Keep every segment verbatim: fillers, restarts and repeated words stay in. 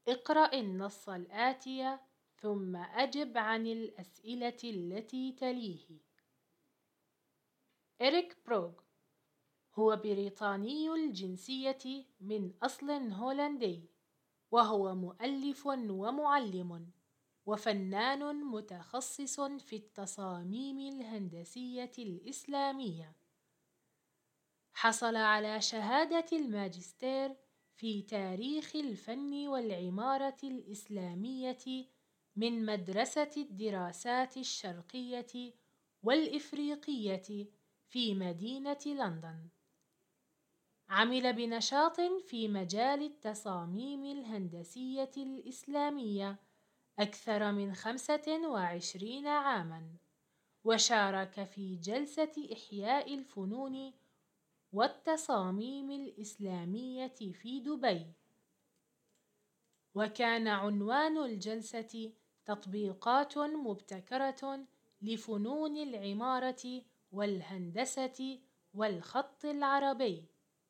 اقرأ النص الآتي ثم أجب عن الأسئلة التي تليه. إريك بروغ هو بريطاني الجنسية من أصل هولندي، وهو مؤلف ومعلم وفنان متخصص في التصاميم الهندسية الإسلامية. حصل على شهادة الماجستير في تاريخ الفن والعمارة الإسلامية من مدرسة الدراسات الشرقية والإفريقية في مدينة لندن. عمل بنشاط في مجال التصاميم الهندسية الإسلامية أكثر من خمسة وعشرين عاماً، وشارك في جلسة إحياء الفنون والتصاميم الإسلامية في دبي، وكان عنوان الجلسة تطبيقات مبتكرة لفنون العمارة والهندسة والخط العربي.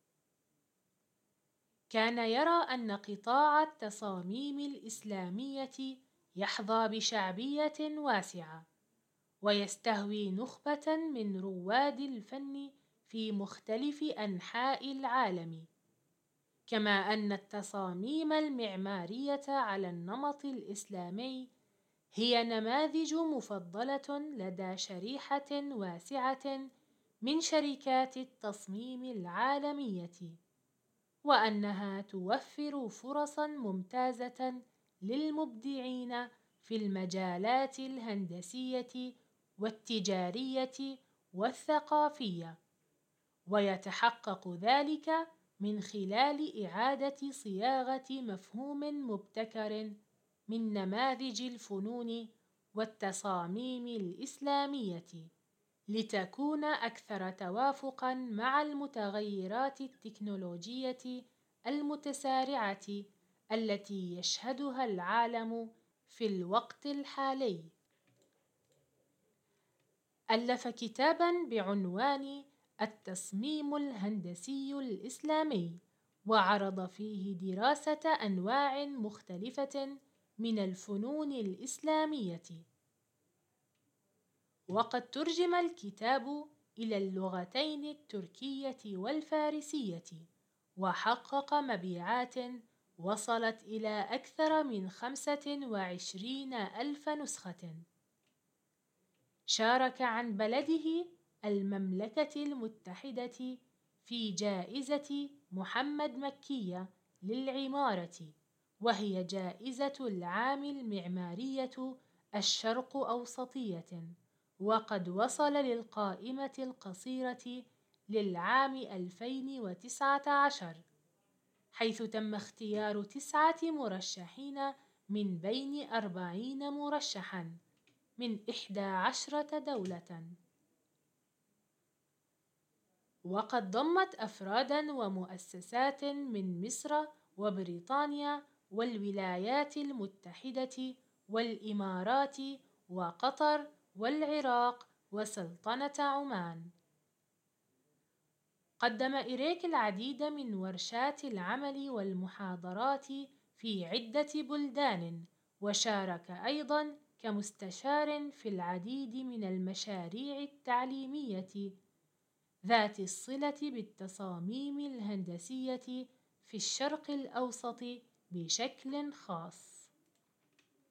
كان يرى أن قطاع التصاميم الإسلامية يحظى بشعبية واسعة، ويستهوي نخبة من رواد الفن في مختلف أنحاء العالم، كما أن التصاميم المعمارية على النمط الإسلامي هي نماذج مفضلة لدى شريحة واسعة من شركات التصميم العالمية، وأنها توفر فرصاً ممتازة للمبدعين في المجالات الهندسية والتجارية والثقافية، ويتحقق ذلك من خلال إعادة صياغة مفهوم مبتكر من نماذج الفنون والتصاميم الإسلامية لتكون أكثر توافقاً مع المتغيرات التكنولوجية المتسارعة التي يشهدها العالم في الوقت الحالي. ألف كتاباً بعنوان التصميم الهندسي الإسلامي، وعرض فيه دراسة أنواع مختلفة من الفنون الإسلامية. وقد ترجم الكتاب إلى اللغتين التركية والفارسية، وحقق مبيعات وصلت إلى أكثر من خمسة وعشرين ألف نسخة. شارك عن بلده المملكة المتحدة في جائزة محمد مكية للعمارة، وهي جائزة العام المعمارية الشرق أوسطية، وقد وصل للقائمة القصيرة للعام ألفين وتسعة عشر، حيث تم اختيار تسعة مرشحين من بين أربعين مرشحاً من إحدى عشرة دولة، وقد ضمت أفراداً ومؤسسات من مصر وبريطانيا والولايات المتحدة والإمارات وقطر والعراق وسلطنة عمان. قدم إريك العديد من ورشات العمل والمحاضرات في عدة بلدان، وشارك أيضاً كمستشار في العديد من المشاريع التعليمية ذات الصلة بالتصاميم الهندسية في الشرق الأوسط بشكل خاص.